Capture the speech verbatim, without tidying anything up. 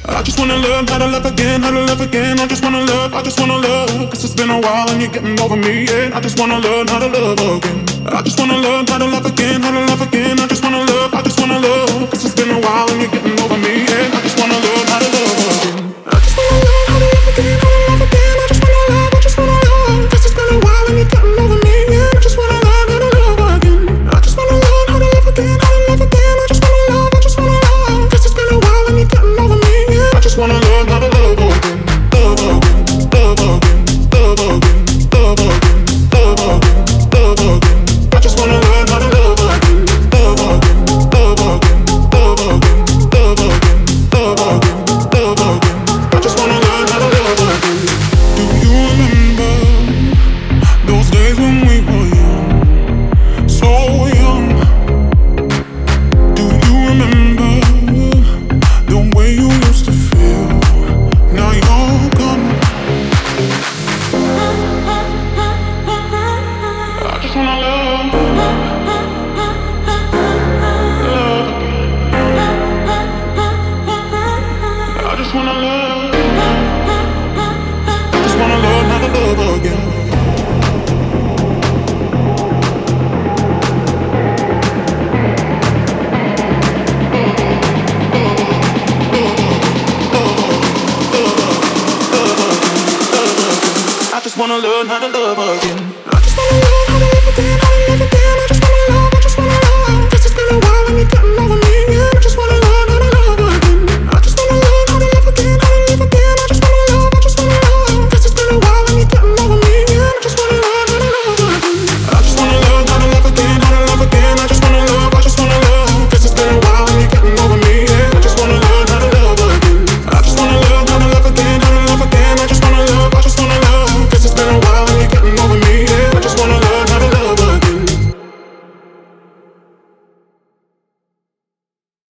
I just wanna learn how to love again, how to love again. I just wanna love, I just wanna love. Cause it's been a while and you're getting over me, yeah. I just wanna learn how to love again. I just wanna learn how to love again, how to love again. I just wanna love, I just wanna love. Cause it's been a while and you're getting over me, yeah. I just wanna learn how to love again. I just wanna learn how to love again, how to love again. I just wanna love, I just wanna love. Cause it's been a while and you're getting over me, yeah. I just wanna learn how to love again. I just wanna learn how to love again, how to love again. I just wanna love, I just wanna love. Cause it's been a while and you're getting over me, yeah. I just wanna learn how to love again, love again, love again, love again, love again, love again, love again. I just wanna learn how to love again, love again, love again, love again, love again, love again, love again. I just wanna learn how to love again. Do you remember those days when we were young, so young? Do you remember the way you used to feel? Now you're gone. I just wanna love, love. I just wanna love. I just wanna learn how to love again. I just wanna learn how to love again.